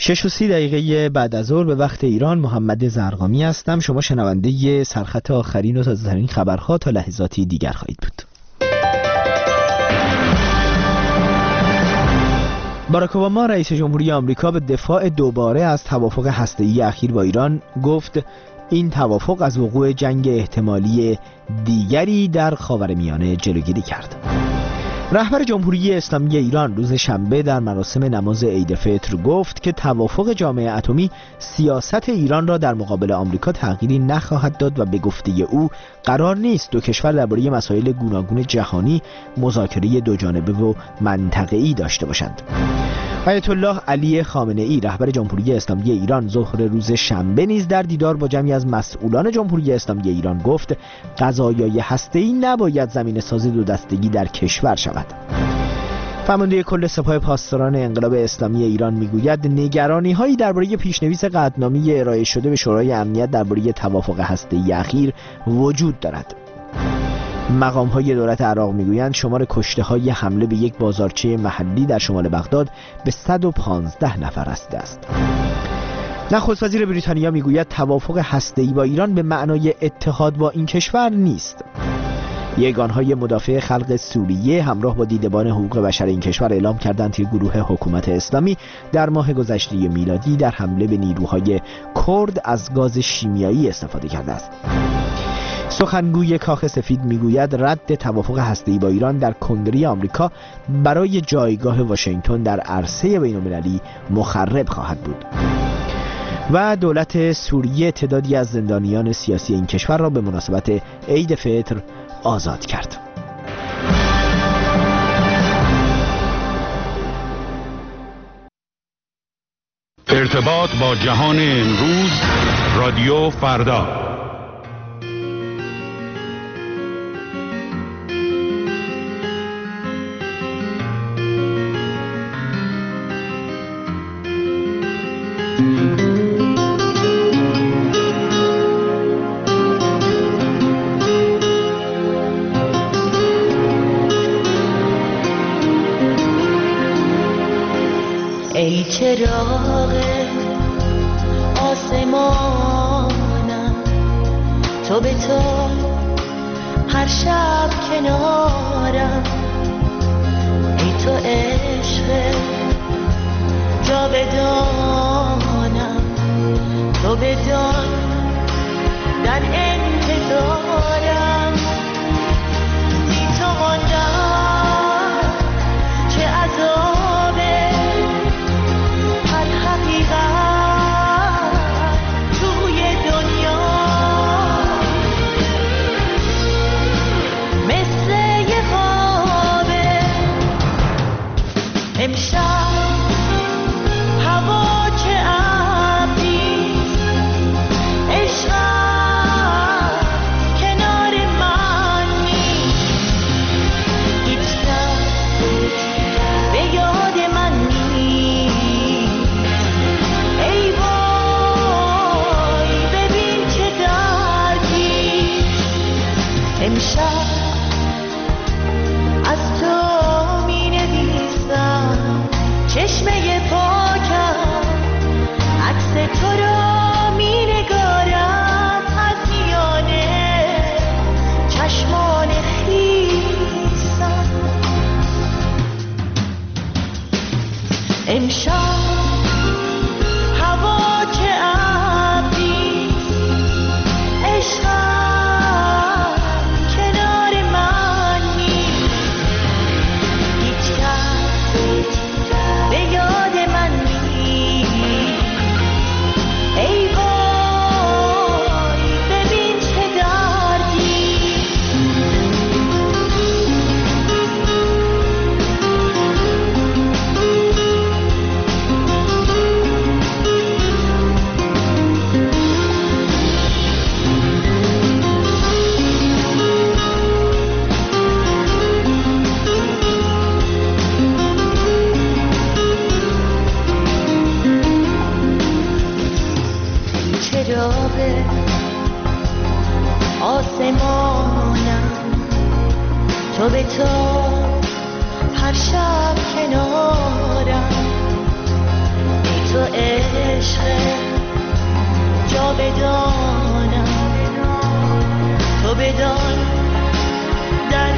6:30 بعد از ظهر به وقت ایران. محمد زرقامی هستم. شما شنونده سرخط آخرین و تازه‌ترین خبرها تا لحظاتی دیگر خواهید بود. باراک اوباما رئیس جمهوری آمریکا به دفاع دوباره از توافق هسته‌ای اخیر با ایران گفت این توافق از وقوع جنگ احتمالی دیگری در خاورمیانه جلوگیری کرد. رهبر جمهوری اسلامی ایران روز شنبه در مراسم نماز عید فطر گفت که توافق جامعه اتمی سیاست ایران را در مقابل آمریکا تغییری نخواهد داد و به گفته او قرار نیست دو کشور درباره مسائل گوناگون جهانی مذاکره دوجانبه و منطقه‌ای داشته باشند. آیت الله علی خامنه‌ای رهبر جمهوری اسلامی ایران ظهر روز شنبه نیز در دیدار با جمعی از مسئولان جمهوری اسلامی ایران گفت قضایای هسته‌ای نباید زمینه‌ساز دو دستگی در کشور شود. فرمانده کل سپاه پاسداران انقلاب اسلامی ایران میگوید نگرانی‌هایی درباره پیشنویس قطعنامه ارائه شده به شورای امنیت درباره توافق هسته‌ای اخیر وجود دارد. مقام‌های دولت عراق میگویند شمار کشته‌های حمله به یک بازارچه محلی در شمال بغداد به 115 نفر رسیده است. نخست وزیر بریتانیا میگوید توافق هسته‌ای با ایران به معنای اتحاد با این کشور نیست. یگانهای مدافع خلق سوریه همراه با دیدبان حقوق بشر این کشور اعلام کردند که گروه حکومت اسلامی در ماه گذشته میلادی در حمله به نیروهای کرد از گاز شیمیایی استفاده کرده است. سخنگوی کاخ سفید میگوید رد توافق هسته‌ای با ایران در کنگره آمریکا برای جایگاه واشنگتن در عرصه بین‌المللی مخرب خواهد بود. و دولت سوریه تعدادی از زندانیان سیاسی این کشور را به مناسبت عید فطر آزاد کرد. ارتباط با جهان امروز، رادیو فردا. ای چراغ آسمانم تو به تو هر شب کنارم، ای تو عشق جاودانم تو بدان در انتظارم، بی تو ماندم چه عذابه هر حقیقت توی دنیا مثل یه خوابه. امشب هوا چه ابریست، عشقم کنار من نیست، هیچ کس به یاد من نیست. ای وای ببین چه دردیست، امشب از تو می نویسم چشمه پاکم، عکس تو را می نگارم از میانه چشمان خیسم. امشب هوا چه ابریست، عشقم کنار من نیست، هیچ کس به یاد من نیست. ای وای ببین چه دردیست. چراغ آسمانم تو به تو هر شب کنارم، ای تو عشق جا بدانم، تو بدان در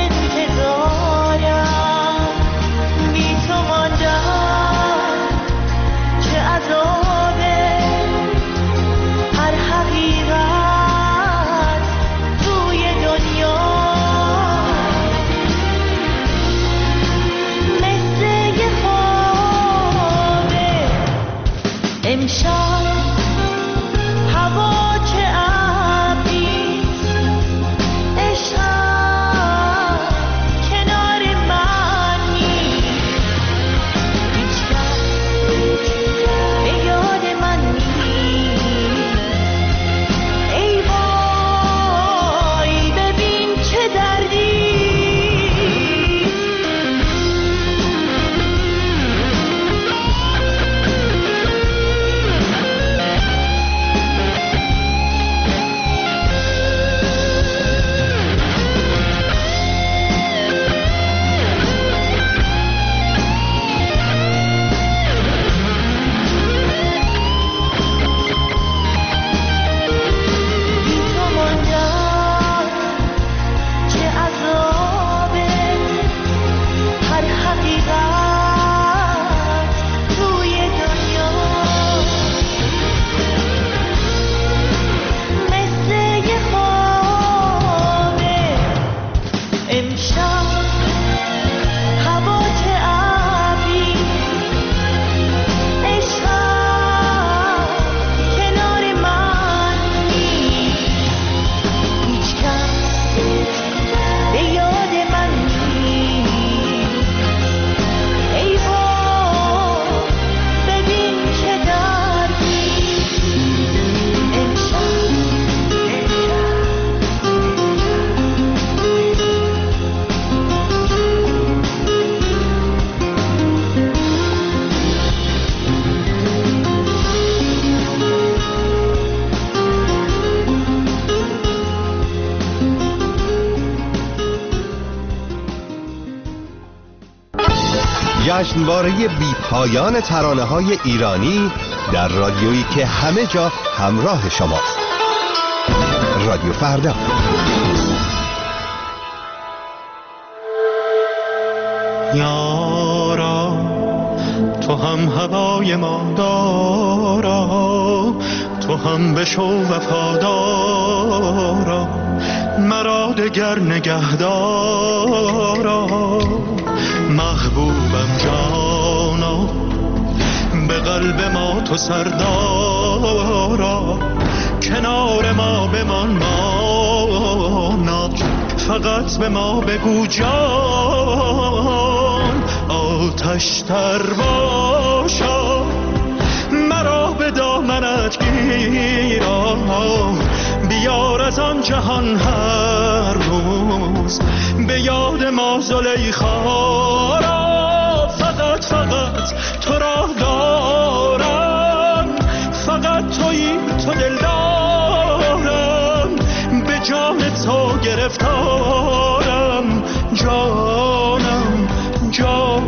انتظارم، بی تو ماندم چه عذابه، هر حقیقت توی دنیا مثل یه خوابه. امشب هوا چه ابریست، عشقم کنار من نیست، هیچ کس به یاد من نیست. ای وای ببین چه دردی. بی تو ماندم چه عذابه، هر حقیقت توی دنیا مثل یه خوابه. امشب هوا چه ابریست، عشقم کنار من نیست، هیچ کس به یاد من نیست. ای وای ببین چه دردی. امشب جشنواره بی پایان ترانه‌های ایرانی در رادیویی که همه جا همراه شماست. رادیو فردا. یارا تو هم هوای ما دارا، تو هم بشو وفادارا، مرا دگر نگهدارا. محبوبم جانا به قلب ما تو سردارا، کنار ما بمان مانا، فقط به ما بگو جان. آتش تر باشا مرا به دامنت گیرا، بیار از آن جهان هر روز به یاد ما زلیخا را. فقط تو را دارم، فقط تویی تو دل دارم، به جان تو گرفتارم، جانم جان.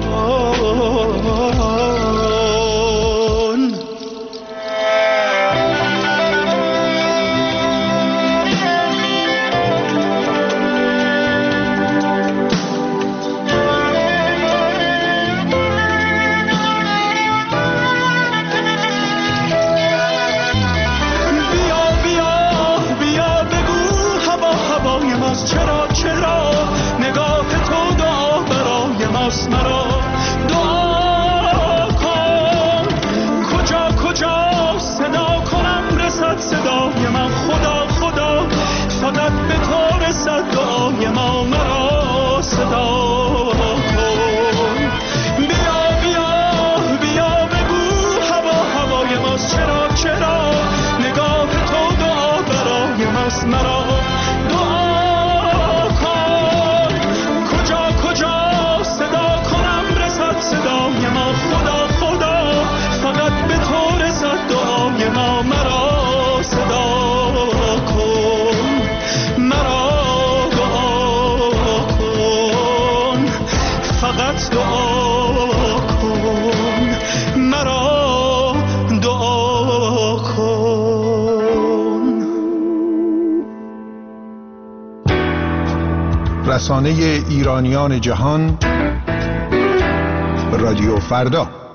رسانه ایرانیان جهان، رادیو فردا.